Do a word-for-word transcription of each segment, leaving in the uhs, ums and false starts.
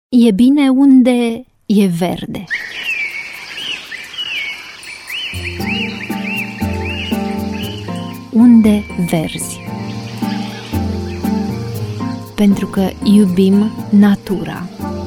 E bine unde e verde. Unde verzi. Pentru că iubim natura.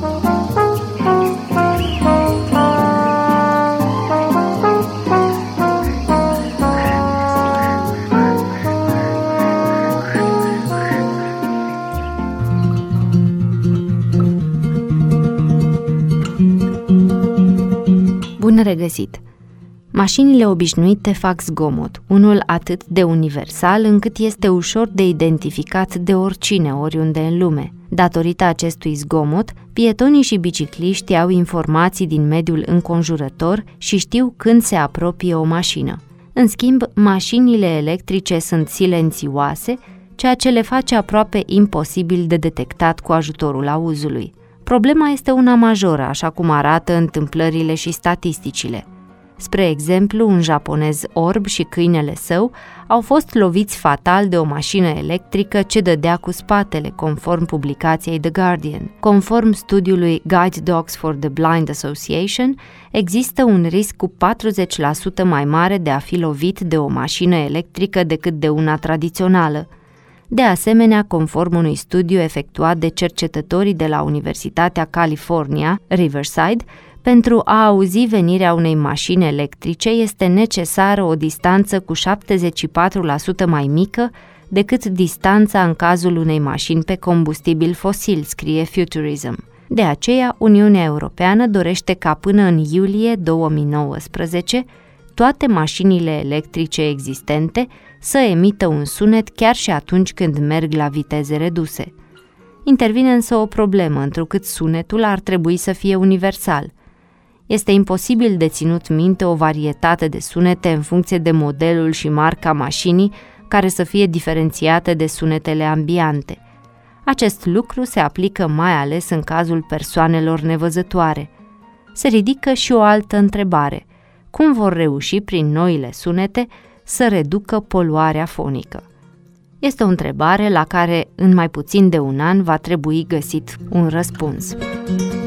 Bun regăsit! Mașinile obișnuite fac zgomot, unul atât de universal încât este ușor de identificat de oricine, oriunde în lume. Datorită acestui zgomot, pietonii și bicicliștii au informații din mediul înconjurător și știu când se apropie o mașină. În schimb, mașinile electrice sunt silențioase, ceea ce le face aproape imposibil de detectat cu ajutorul auzului. Problema este una majoră, așa cum arată întâmplările și statisticile. Spre exemplu, un japonez orb și câinele său au fost loviți fatal de o mașină electrică ce dădea cu spatele, conform publicației The Guardian. Conform studiului Guide Dogs for the Blind Association, există un risc cu patruzeci la sută mai mare de a fi lovit de o mașină electrică decât de una tradițională. De asemenea, conform unui studiu efectuat de cercetătorii de la Universitatea California, Riverside, pentru a auzi venirea unei mașini electrice este necesară o distanță cu șaptezeci și patru la sută mai mică decât distanța în cazul unei mașini pe combustibil fosil, scrie Futurism. De aceea, Uniunea Europeană dorește ca până în iulie două mii nouăsprezece toate mașinile electrice existente să emită un sunet chiar și atunci când merg la viteze reduse. Intervine însă o problemă, întrucât sunetul ar trebui să fie universal. Este imposibil de ținut minte o varietate de sunete în funcție de modelul și marca mașinii care să fie diferențiate de sunetele ambiante. Acest lucru se aplică mai ales în cazul persoanelor nevăzătoare. Se ridică și o altă întrebare. Cum vor reuși prin noile sunete să reducă poluarea fonică? Este o întrebare la care în mai puțin de un an va trebui găsit un răspuns.